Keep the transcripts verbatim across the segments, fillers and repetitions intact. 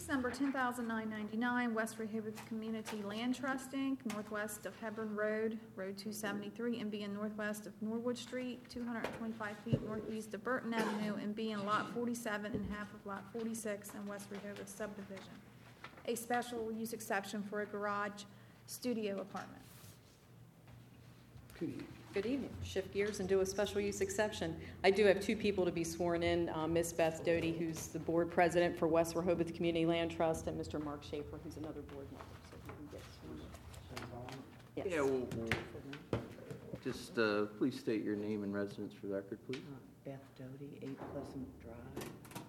Case number ten thousand nine ninety-nine, West Rehoboth Community Land Trust, Incorporated, northwest of Hebron Road, Road two seventy-three, and being northwest of Norwood Street, two hundred twenty-five feet northeast of Burton Avenue, and being lot forty-seven and half of lot forty-six in West Rehoboth subdivision. A special use exception for a garage studio apartment. Good evening. Shift gears and do a special use exception. I do have two people to be sworn in, uh, Miz Beth Doty, who's the board president for West Rehoboth Community Land Trust, and Mister Mark Schaefer, who's another board member. So you can get sworn in. Yes. Yeah, we'll, we'll just uh, please state your name and residence for the record, please. Uh, Beth Doty, eight Pleasant Drive,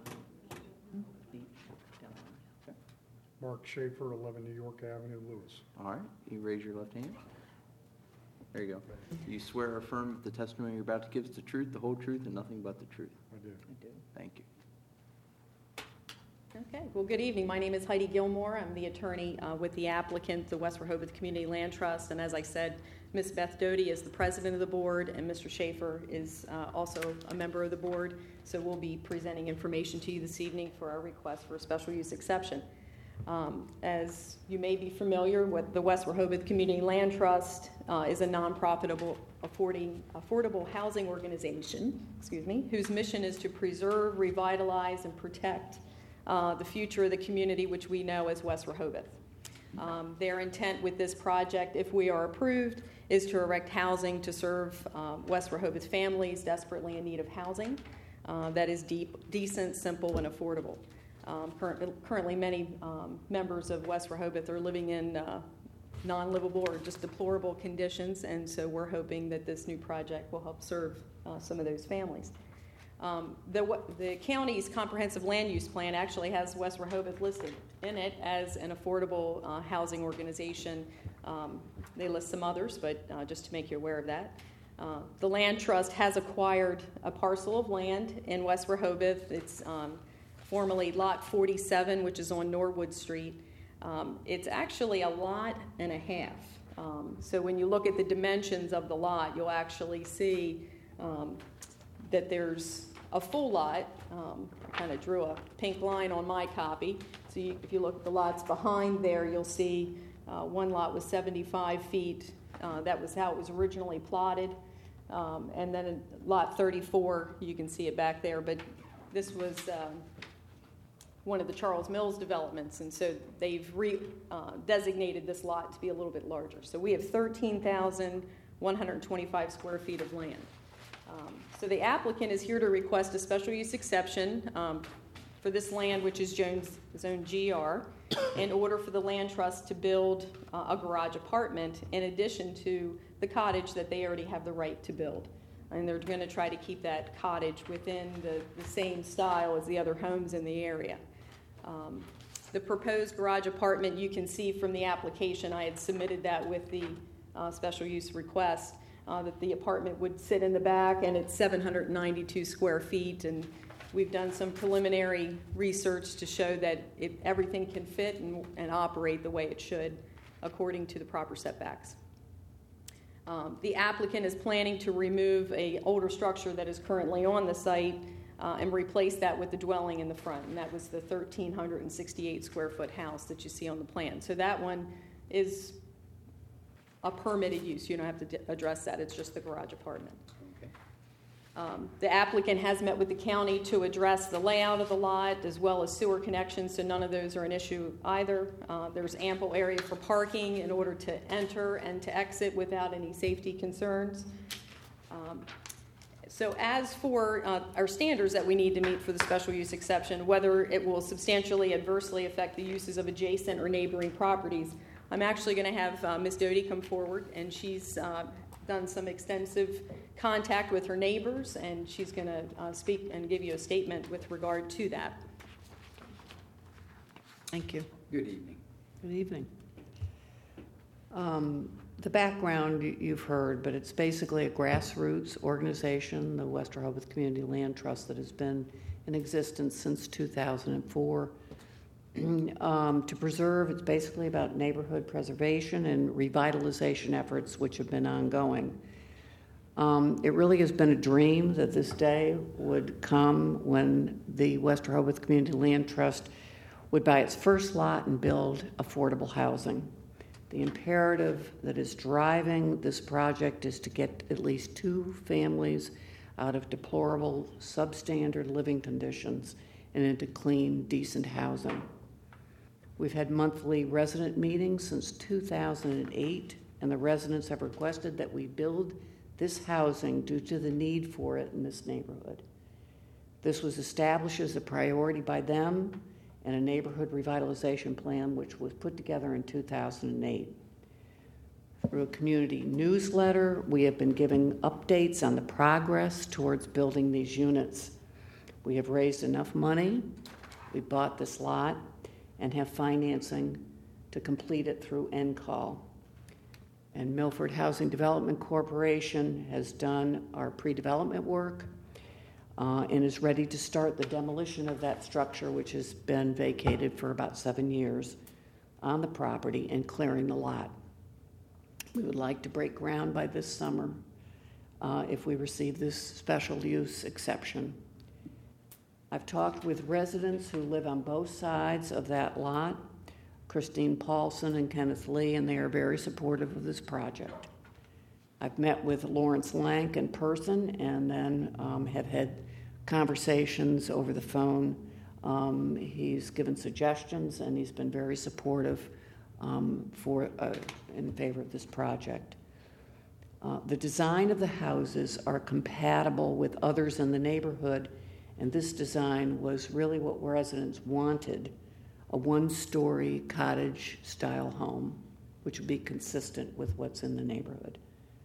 um, Beach, Delaware. Okay. Mark Schaefer, eleven New York Avenue, Lewis. All right, you raise your left hand. There you go. You swear or affirm that the testimony you're about to give is the truth, the whole truth, and nothing but the truth. I do. I do. Thank you. Okay. Well, good evening. My name is Heidi Gilmore. I'm the attorney uh, with the applicant, the West Rehoboth Community Land Trust. And as I said, Miz Beth Doty is the president of the board, and Mister Schaefer is uh, also a member of the board. So we'll be presenting information to you this evening for our request for a special use exception. Um, as you may be familiar with, the West Rehoboth Community Land Trust uh, is a non-profitable affording, affordable housing organization, excuse me, whose mission is to preserve, revitalize, and protect uh, the future of the community, which we know as West Rehoboth. Um, their intent with this project, if we are approved, is to erect housing to serve uh, West Rehoboth families desperately in need of housing uh, that is deep, decent, simple, and affordable. Um, current, currently, many um, members of West Rehoboth are living in uh, non-livable or just deplorable conditions, and so we're hoping that this new project will help serve uh, some of those families. Um, the, the county's comprehensive land use plan actually has West Rehoboth listed in it as an affordable uh, housing organization. Um, they list some others, but uh, just to make you aware of that. Uh, the Land Trust has acquired a parcel of land in West Rehoboth. It's um, formerly Lot forty-seven, which is on Norwood Street. Um, it's actually a lot and a half. Um, so when you look at the dimensions of the lot, you'll actually see um, that there's a full lot. Um, I kind of drew a pink line on my copy. So you, if you look at the lots behind there, you'll see uh, one lot was seventy-five feet. Uh, that was how it was originally plotted. Um, and then in lot thirty-four, you can see it back there, but this was um, one of the Charles Mills developments, and so they've re, uh, designated this lot to be a little bit larger. So we have thirteen thousand one hundred twenty-five square feet of land. Um, so the applicant is here to request a special use exception um, for this land, which is Jones Zone G R, in order for the land trust to build uh, a garage apartment in addition to the cottage that they already have the right to build. And they're going to try to keep that cottage within the, the same style as the other homes in the area. Um, the proposed garage apartment, you can see from the application, I had submitted that with the uh, special use request, uh, that the apartment would sit in the back, and it's seven hundred ninety-two square feet, and we've done some preliminary research to show that it, everything can fit and, and operate the way it should according to the proper setbacks. Um, the applicant is planning to remove an older structure that is currently on the site uh, and replace that with the dwelling in the front, and that was the one thousand three hundred sixty-eight square foot house that you see on the plan. So that one is a permitted use. You don't have to d- address that. It's just the garage apartment. Okay. Um, the applicant has met with the county to address the layout of the lot as well as sewer connections, so none of those are an issue either. Uh, there's ample area for parking in order to enter and to exit without any safety concerns. Um, so as for uh, our standards that we need to meet for the special use exception, whether it will substantially adversely affect the uses of adjacent or neighboring properties, I'm actually going to have uh, Miz Doty come forward, and she's uh, done some extensive contact with her neighbors, and she's going to uh, speak and give you a statement with regard to that. Thank you. Good evening. Good evening. Um, the background you've heard, but it's basically a grassroots organization, the West Rehoboth Community Land Trust, that has been in existence since two thousand four. Um, to preserve, it's basically about neighborhood preservation and revitalization efforts which have been ongoing. Um, it really has been a dream that this day would come when the West Rehoboth Community Land Trust would buy its first lot and build affordable housing. The imperative that is driving this project is to get at least two families out of deplorable, substandard living conditions and into clean, decent housing. We've had monthly resident meetings since two thousand eight, and the residents have requested that we build this housing due to the need for it in this neighborhood. This was established as a priority by them and a neighborhood revitalization plan which was put together in two thousand eight. Through a community newsletter, we have been giving updates on the progress towards building these units. We have raised enough money, we bought this lot, and have financing to complete it through N C A L. And Milford Housing Development Corporation has done our pre-development work uh, and is ready to start the demolition of that structure, which has been vacated for about seven years on the property, and clearing the lot. We would like to break ground by this summer uh, if we receive this special use exception. I've talked with residents who live on both sides of that lot, Christine Paulson and Kenneth Lee, and they are very supportive of this project. I've met with Lawrence Lank in person and then um, have had conversations over the phone. Um, he's given suggestions and he's been very supportive um, for uh, in favor of this project. Uh, the design of the houses are compatible with others in the neighborhood, and this design was really what residents wanted, a one-story cottage-style home, which would be consistent with what's in the neighborhood.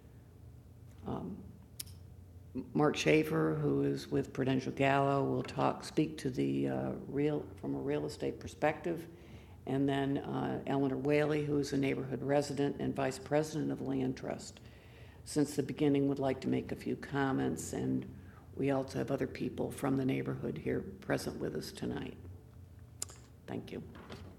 Um, Mark Schaefer, who is with Prudential Gallo, will talk, speak to the uh, real from a real estate perspective, and then uh, Eleanor Whaley, who is a neighborhood resident and vice president of Land Trust, since the beginning would like to make a few comments, and we also have other people from the neighborhood here present with us tonight. Thank you.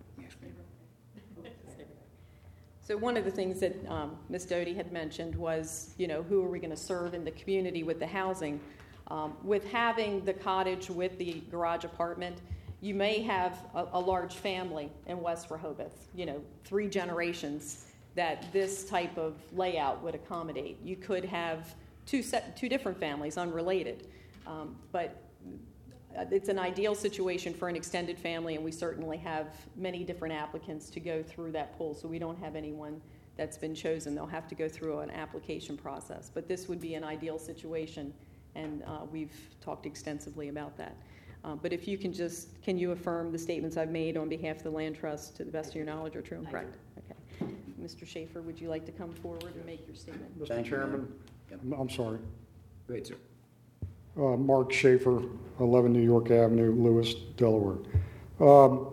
So one of the things that um, Miz Doty had mentioned was, you know, who are we going to serve in the community with the housing? Um, with having the cottage with the garage apartment, you may have a, a large family in West Rehoboth, you know, three generations that this type of layout would accommodate. You could have two set, two different families, unrelated, um, but it's an ideal situation for an extended family, and we certainly have many different applicants to go through that pool, so we don't have anyone that's been chosen. They'll have to go through an application process, but this would be an ideal situation, and uh, we've talked extensively about that. Uh, but if you can just, can you affirm the statements I've made on behalf of the Land Trust to the best of your knowledge are true and correct? Okay. Mister Schaefer, would you like to come forward and make your statement? Mister Thank you, Chairman, Yep. I'm sorry. Great, sir. Uh, Mark Schaefer, eleven New York Avenue, Lewis, Delaware. Um,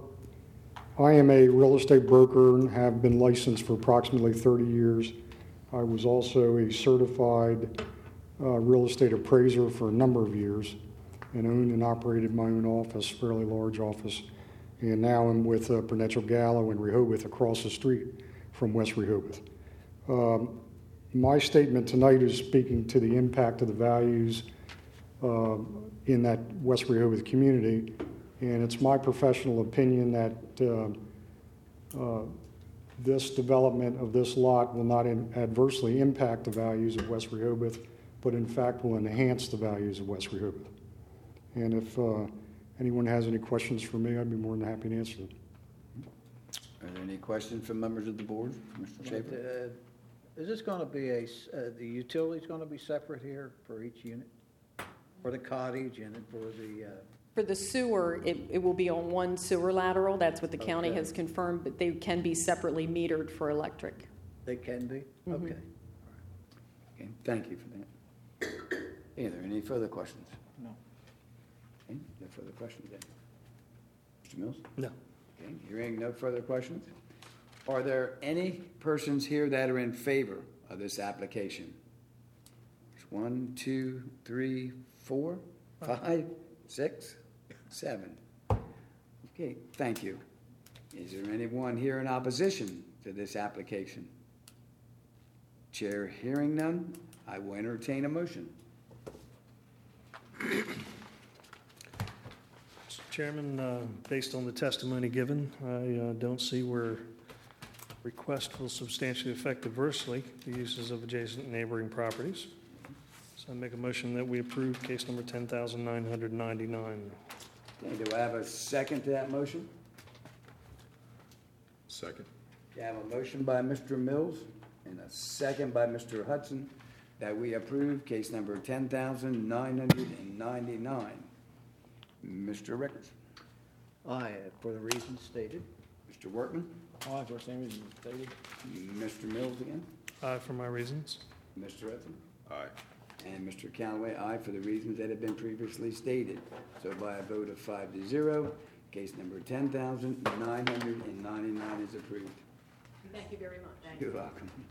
I am a real estate broker and have been licensed for approximately thirty years. I was also a certified uh, real estate appraiser for a number of years and owned and operated my own office, fairly large office. And now I'm with uh, Prudential Gallo in Rehoboth, across the street from West Rehoboth. Um, my statement tonight is speaking to the impact of the values Uh, in that West Rehoboth community, and it's my professional opinion that uh, uh, this development of this lot will not in adversely impact the values of West Rehoboth, but in fact will enhance the values of West Rehoboth. And if uh, anyone has any questions for me, I'd be more than happy to answer them. Are there any questions from members of the board? Mister Schaefer? Uh, Is this going to be a, s- uh, the utility's going to be separate here for each unit? For the cottage and for the, uh, For the sewer, it, it will be on one sewer lateral. That's what the county Okay. has confirmed, but they can be separately metered for electric. they can be? Mhm. Okay. Okay, thank you for that. Are there any further questions? No. Okay, no further questions then. Mister Mills? No. Okay, hearing no further questions. Are there any persons here that are in favor of this application? There's one, two, three, four, five, six, seven. Okay, thank you. Is there anyone here in opposition to this application? Chair hearing none, I will entertain a motion. Mister Chairman, uh, based on the testimony given, I uh, don't see where request will substantially affect adversely the uses of adjacent neighboring properties. So I make a motion that we approve case number ten thousand nine hundred ninety-nine. Okay, do I have a second to that motion? Second. I have a motion by Mister Mills and a second by Mister Hudson that we approve case number ten thousand nine hundred ninety-nine. Mister Ricketts. Aye, for the reasons stated. Mister Workman. Aye, for the same reasons stated. Mister Mills again. Aye for my reasons. Mister Hudson. Aye. And Mister Callaway, aye, for the reasons that have been previously stated. So by a vote of five to zero, case number ten thousand nine hundred ninety-nine is approved. Thank you very much. You're welcome.